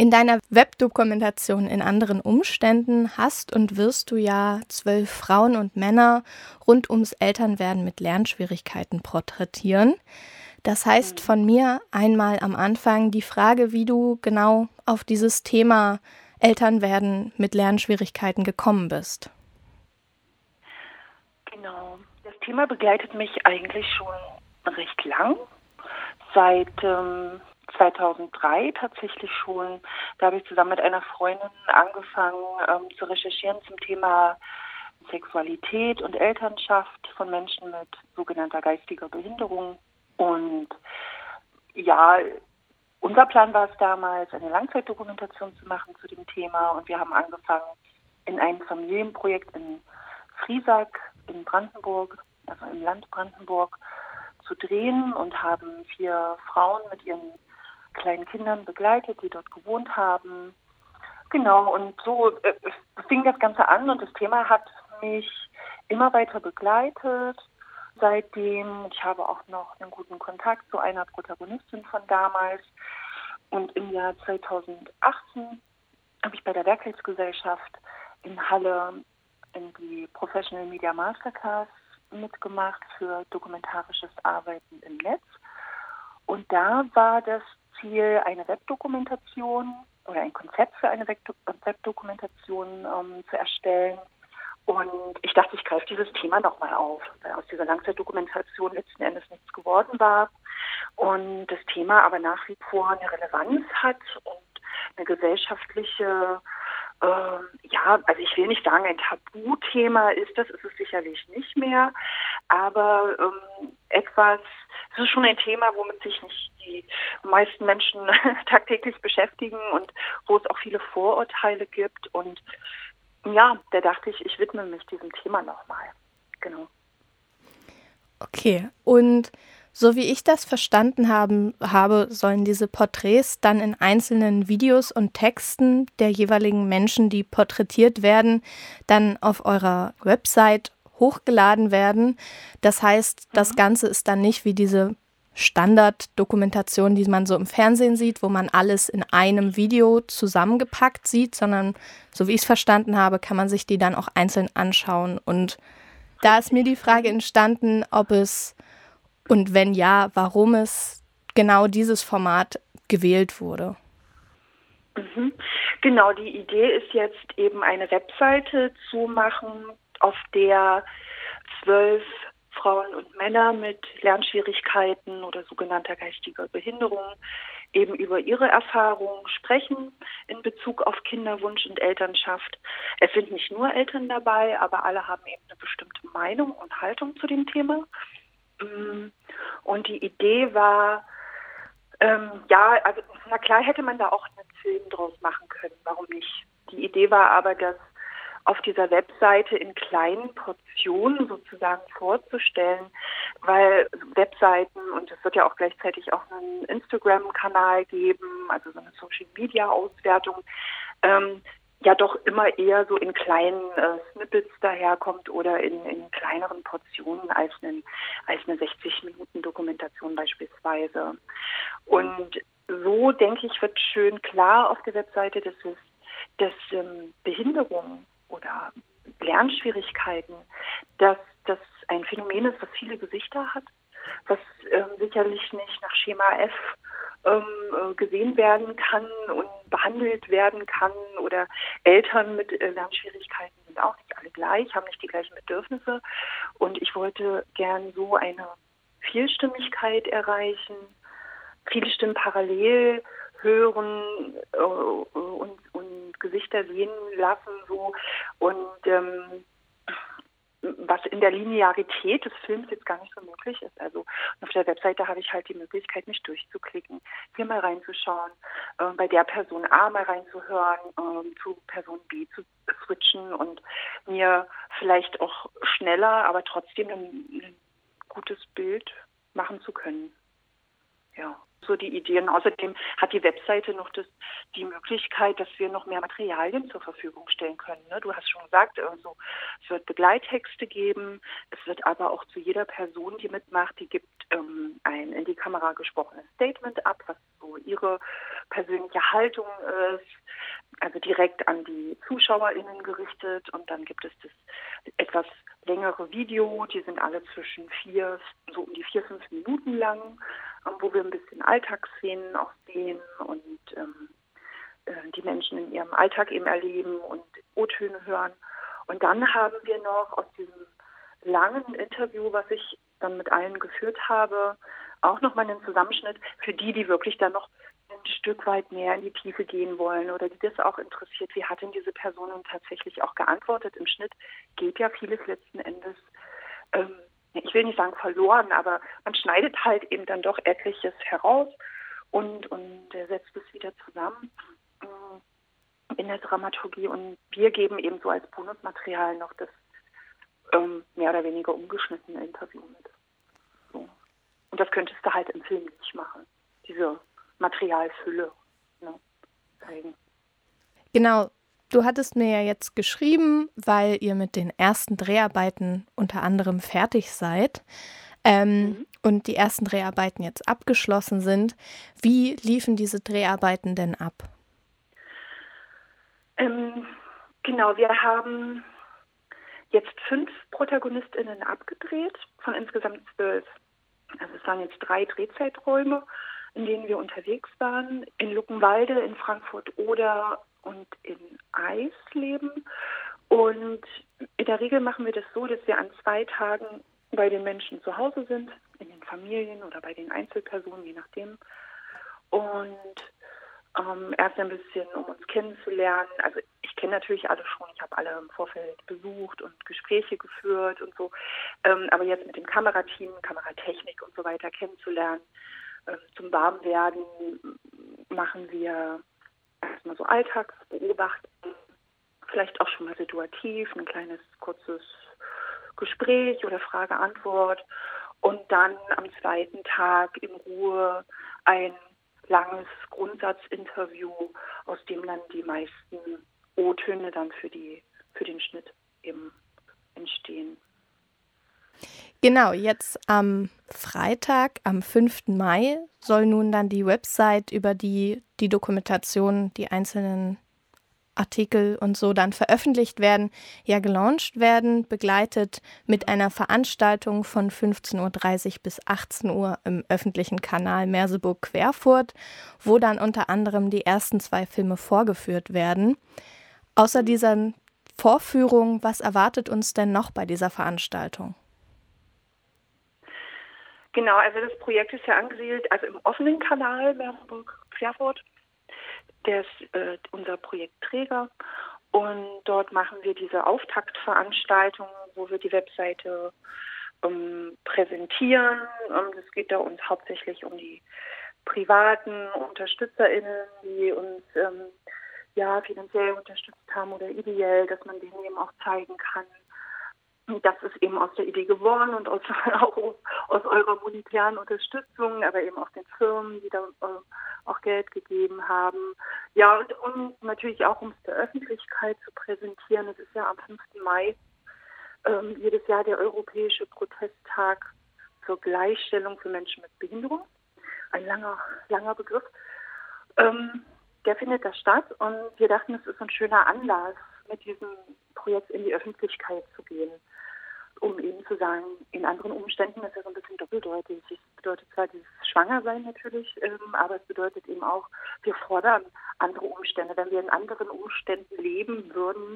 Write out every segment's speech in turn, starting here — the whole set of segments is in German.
In deiner Webdokumentation In anderen Umständen hast und wirst du ja 12 Frauen und Männer rund ums Elternwerden mit Lernschwierigkeiten porträtieren. Das heißt Mhm. von mir einmal am Anfang die Frage, wie du genau auf dieses Thema Elternwerden mit Lernschwierigkeiten gekommen bist. Genau. Das Thema begleitet mich eigentlich schon recht lang, seit 2003 tatsächlich schon. Da habe ich zusammen mit einer Freundin angefangen zu recherchieren zum Thema Sexualität und Elternschaft von Menschen mit sogenannter geistiger Behinderung. Und ja, unser Plan war es damals, eine Langzeitdokumentation zu machen zu dem Thema. Und wir haben angefangen in einem Familienprojekt in Friesack in Brandenburg, also im Land Brandenburg, zu drehen und haben 4 Frauen mit ihren kleinen Kindern begleitet, die dort gewohnt haben. Genau, und so fing das Ganze an und das Thema hat mich immer weiter begleitet. Seitdem, ich habe auch noch einen guten Kontakt zu einer Protagonistin von damals. Und im Jahr 2018 habe ich bei der Werkrechtsgesellschaft in Halle in die Professional Media Masterclass mitgemacht für dokumentarisches Arbeiten im Netz. Und da war das Ziel, eine Webdokumentation oder ein Konzept für eine Webdokumentation zu erstellen. Und ich dachte, ich greife dieses Thema nochmal auf, weil aus dieser Langzeitdokumentation letzten Endes nichts geworden war. Und das Thema aber nach wie vor eine Relevanz hat und eine gesellschaftliche, also ich will nicht sagen, ein Tabuthema ist das, ist es sicherlich nicht mehr, aber es ist schon ein Thema, womit sich nicht die meisten Menschen tagtäglich beschäftigen und wo es auch viele Vorurteile gibt. Und ja, da dachte ich widme mich diesem Thema nochmal. Genau. Okay, und so wie ich das verstanden habe, sollen diese Porträts dann in einzelnen Videos und Texten der jeweiligen Menschen, die porträtiert werden, dann auf eurer Website hochgeladen werden. Das heißt, das Ganze ist dann nicht wie diese Standarddokumentation, die man so im Fernsehen sieht, wo man alles in einem Video zusammengepackt sieht, sondern so wie ich es verstanden habe, kann man sich die dann auch einzeln anschauen. Und da ist mir die Frage entstanden, ob es und wenn ja, warum es genau dieses Format gewählt wurde. Mhm. Genau, die Idee ist jetzt eben eine Webseite zu machen, auf der 12 Frauen und Männer mit Lernschwierigkeiten oder sogenannter geistiger Behinderung eben über ihre Erfahrungen sprechen in Bezug auf Kinderwunsch und Elternschaft. Es sind nicht nur Eltern dabei, aber alle haben eben eine bestimmte Meinung und Haltung zu dem Thema. Und die Idee war, na klar hätte man da auch einen Film draus machen können, warum nicht? Die Idee war aber, das auf dieser Webseite in kleinen Portionen sozusagen vorzustellen, weil Webseiten, und es wird ja auch gleichzeitig auch einen Instagram-Kanal geben, also so eine Social-Media-Auswertung, ja doch immer eher so in kleinen Snippets daherkommt oder in kleineren Portionen als eine 60-Minuten-Dokumentation beispielsweise. Und so, denke ich, wird schön klar auf der Webseite, dass Behinderung oder Lernschwierigkeiten, dass das ein Phänomen ist, was viele Gesichter hat, was sicherlich nicht nach Schema F gesehen werden kann und behandelt werden kann, oder Eltern mit Lernschwierigkeiten sind auch nicht alle gleich, haben nicht die gleichen Bedürfnisse, und ich wollte gern so eine Vielstimmigkeit erreichen, viele Stimmen parallel hören und Gesichter sehen lassen, so, und was in der Linearität des Films jetzt gar nicht so möglich ist. Also auf der Webseite habe ich halt die Möglichkeit, mich durchzuklicken, hier mal reinzuschauen, bei der Person A mal reinzuhören, zu Person B zu switchen und mir vielleicht auch schneller, aber trotzdem ein gutes Bild machen zu können. Ja, so die Ideen. Außerdem hat die Webseite noch die Möglichkeit, dass wir noch mehr Materialien zur Verfügung stellen können. Ne? Du hast schon gesagt, also, es wird Begleittexte geben. Es wird aber auch zu jeder Person, die mitmacht, die gibt ein in die Kamera gesprochenes Statement ab, was so ihre persönliche Haltung ist, also direkt an die ZuschauerInnen gerichtet. Und dann gibt es das etwas längere Video, die sind alle zwischen so um die 4-5 Minuten lang, wo wir ein bisschen Alltagsszenen auch sehen und die Menschen in ihrem Alltag eben erleben und O-Töne hören. Und dann haben wir noch aus diesem langen Interview, was ich dann mit allen geführt habe, auch nochmal einen Zusammenschnitt für die wirklich dann noch ein Stück weit mehr in die Tiefe gehen wollen oder die das auch interessiert. Wie hat denn diese Person nun tatsächlich auch geantwortet? Im Schnitt geht ja vieles letzten Endes, ich will nicht sagen verloren, aber man schneidet halt eben dann doch etliches heraus und setzt es wieder zusammen in der Dramaturgie. Und wir geben eben so als Bonusmaterial noch das mehr oder weniger umgeschnittene Interview mit. So. Und das könntest du halt im Film nicht machen, diese Materialfülle, ne, zeigen. Genau, du hattest mir ja jetzt geschrieben, weil ihr mit den ersten Dreharbeiten unter anderem fertig seid und die ersten Dreharbeiten jetzt abgeschlossen sind. Wie liefen diese Dreharbeiten denn ab? Genau, wir haben jetzt 5 ProtagonistInnen abgedreht, von insgesamt 12. Also es waren jetzt 3 Drehzeiträume, in denen wir unterwegs waren. In Luckenwalde, in Frankfurt-Oder und in Eisleben. Und in der Regel machen wir das so, dass wir an 2 Tagen bei den Menschen zu Hause sind, in den Familien oder bei den Einzelpersonen, je nachdem. Und erst ein bisschen, um uns kennenzulernen. Also ich kenne natürlich alle schon, ich habe alle im Vorfeld besucht und Gespräche geführt und so. Aber jetzt mit dem Kamerateam, Kameratechnik und so weiter kennenzulernen, zum Warmwerden machen wir erstmal so Alltagsbeobachten, vielleicht auch schon mal situativ, ein kleines kurzes Gespräch oder Frage-Antwort und dann am 2. Tag in Ruhe ein langes Grundsatzinterview, aus dem dann die meisten O-Töne dann für den Schnitt eben entstehen. Genau, jetzt am Freitag, am 5. Mai, soll nun dann die Website über die Dokumentation, die einzelnen Artikel und so dann veröffentlicht werden, ja gelauncht werden, begleitet mit einer Veranstaltung von 15:30 Uhr bis 18 Uhr im öffentlichen Kanal Merseburg-Querfurt, wo dann unter anderem die ersten 2 Filme vorgeführt werden. Außer dieser Vorführung, was erwartet uns denn noch bei dieser Veranstaltung? Genau, also das Projekt ist ja angesiedelt, also im offenen Kanal Merseburg-Querfurt. Der ist unser Projektträger und dort machen wir diese Auftaktveranstaltung, wo wir die Webseite präsentieren. Es geht da uns hauptsächlich um die privaten UnterstützerInnen, die uns finanziell unterstützt haben oder ideell, dass man denen eben auch zeigen kann. Das ist eben aus der Idee geworden und auch aus eurer monetären Unterstützung, aber eben auch den Firmen, die da auch Geld gegeben haben. Ja, und natürlich auch, um es der Öffentlichkeit zu präsentieren. Es ist ja am 5. Mai jedes Jahr der Europäische Protesttag zur Gleichstellung für Menschen mit Behinderung. Ein langer Begriff. Der findet da statt und wir dachten, es ist ein schöner Anlass, mit diesem Projekt in die Öffentlichkeit zu gehen, um eben zu sagen, in anderen Umständen, das ist ja so ein bisschen doppeldeutig. Es bedeutet zwar dieses Schwangersein natürlich, aber es bedeutet eben auch, wir fordern andere Umstände. Wenn wir in anderen Umständen leben würden,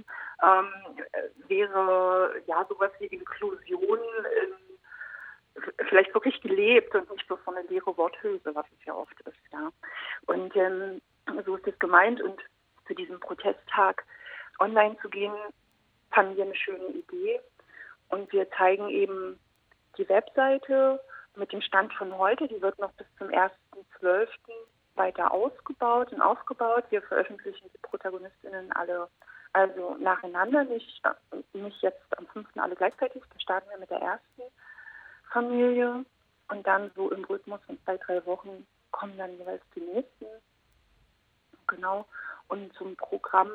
wäre ja sowas wie Inklusion vielleicht wirklich gelebt und nicht so eine leere Worthülse, was es ja oft ist. Ja. Und so ist es gemeint. Und zu diesem Protesttag online zu gehen, fanden wir eine schöne Idee. Und wir zeigen eben die Webseite mit dem Stand von heute. Die wird noch bis zum 1.12. weiter ausgebaut und aufgebaut. Wir veröffentlichen die ProtagonistInnen alle also nacheinander, nicht jetzt am 5. alle gleichzeitig. Da starten wir mit der ersten Familie und dann so im Rhythmus von 2-3 Wochen kommen dann jeweils die nächsten. Genau. Und zum Programm,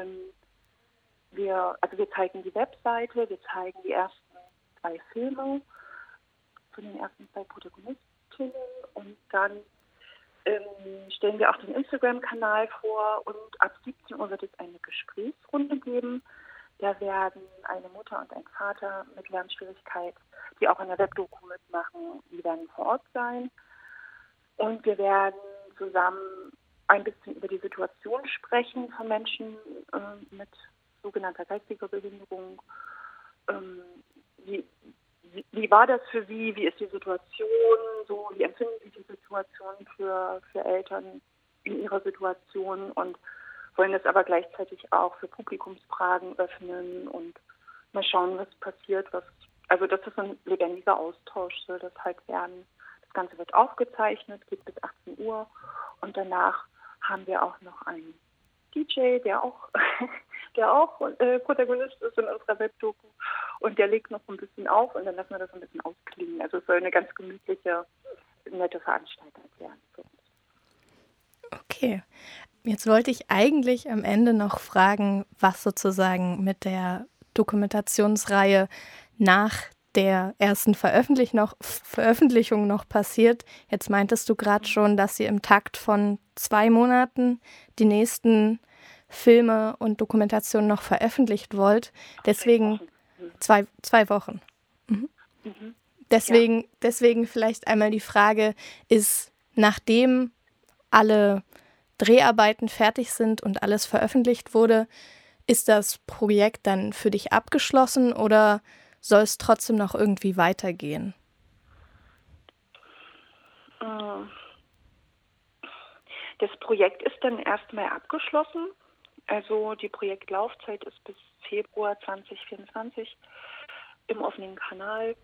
wir zeigen die Webseite, wir zeigen die ersten 2 Filme von den ersten 2 Protagonistinnen und dann stellen wir auch den Instagram-Kanal vor und ab 17 Uhr wird es eine Gesprächsrunde geben. Da werden eine Mutter und ein Vater mit Lernschwierigkeit, die auch in der Webdoku mitmachen, die werden vor Ort sein. Und wir werden zusammen ein bisschen über die Situation sprechen von Menschen mit sogenannter geistiger Behinderung. Wie war das für Sie? Wie ist die Situation? So, wie empfinden Sie die Situation für Eltern in ihrer Situation? Und wollen das aber gleichzeitig auch für Publikumsfragen öffnen und mal schauen, was passiert. Also das ist ein lebendiger Austausch, soll das halt werden. Das Ganze wird aufgezeichnet, geht bis 18 Uhr und danach haben wir auch noch einen DJ, der auch Protagonist ist in unserer Webdoku und der legt noch so ein bisschen auf und dann lassen wir das ein bisschen ausklingen. Also es soll eine ganz gemütliche, nette Veranstaltung werden. Okay. Jetzt wollte ich eigentlich am Ende noch fragen, was sozusagen mit der Dokumentationsreihe nach der ersten Veröffentlichung noch passiert. Jetzt meintest du gerade schon, dass ihr im Takt von 2 Monaten die nächsten Filme und Dokumentationen noch veröffentlicht wollt. Deswegen 2 Wochen. Mhm. Mhm. Deswegen vielleicht einmal die Frage, ist nachdem alle Dreharbeiten fertig sind und alles veröffentlicht wurde, ist das Projekt dann für dich abgeschlossen oder soll es trotzdem noch irgendwie weitergehen? Das Projekt ist dann erstmal abgeschlossen. Also die Projektlaufzeit ist bis Februar 2024 im offenen Kanal.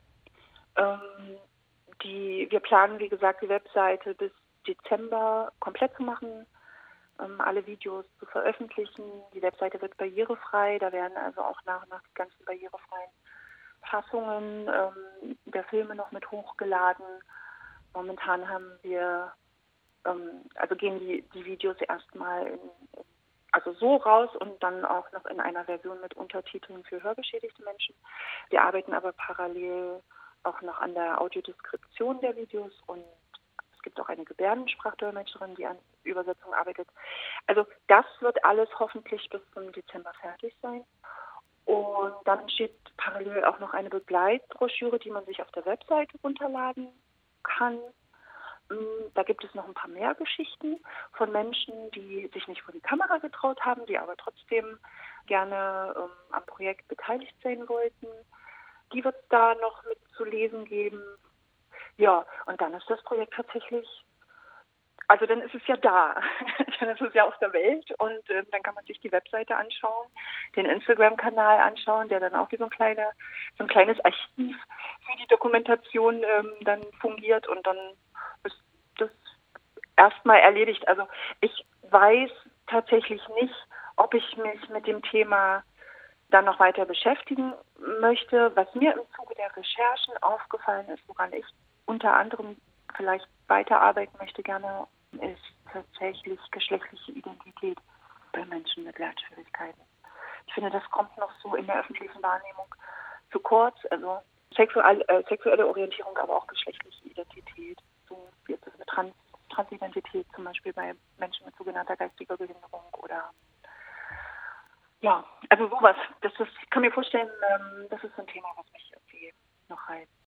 Wir planen, wie gesagt, die Webseite bis Dezember komplett zu machen, alle Videos zu veröffentlichen. Die Webseite wird barrierefrei, da werden also auch nach und nach die ganzen barrierefreien Fassungen der Filme noch mit hochgeladen. Momentan haben wir, gehen die Videos erstmal so raus und dann auch noch in einer Version mit Untertiteln für hörbeschädigte Menschen. Wir arbeiten aber parallel auch noch an der Audiodeskription der Videos und es gibt auch eine Gebärdensprachdolmetscherin, die an Übersetzung arbeitet. Also das wird alles hoffentlich bis zum Dezember fertig sein. Und dann steht parallel auch noch eine Begleitbroschüre, die man sich auf der Webseite runterladen kann. Da gibt es noch ein paar mehr Geschichten von Menschen, die sich nicht vor die Kamera getraut haben, die aber trotzdem gerne am Projekt beteiligt sein wollten. Die wird es da noch mit zu lesen geben. Ja, und dann ist das Projekt tatsächlich, also dann ist es ja da, dann ist es ja auf der Welt und dann kann man sich die Webseite anschauen, den Instagram-Kanal anschauen, der dann auch wie so ein kleines Archiv für die Dokumentation dann fungiert und dann ist das erstmal erledigt. Also ich weiß tatsächlich nicht, ob ich mich mit dem Thema dann noch weiter beschäftigen möchte. Was mir im Zuge der Recherchen aufgefallen ist, woran ich unter anderem vielleicht weiterarbeiten möchte gerne, ist tatsächlich geschlechtliche Identität bei Menschen mit Lernschwierigkeiten. Ich finde, das kommt noch so in der öffentlichen Wahrnehmung zu kurz. Also sexuelle Orientierung, aber auch geschlechtliche Identität. So wie ist es mit Transidentität zum Beispiel bei Menschen mit sogenannter geistiger Behinderung oder ja, also sowas. Ich kann mir vorstellen, das ist so ein Thema, was mich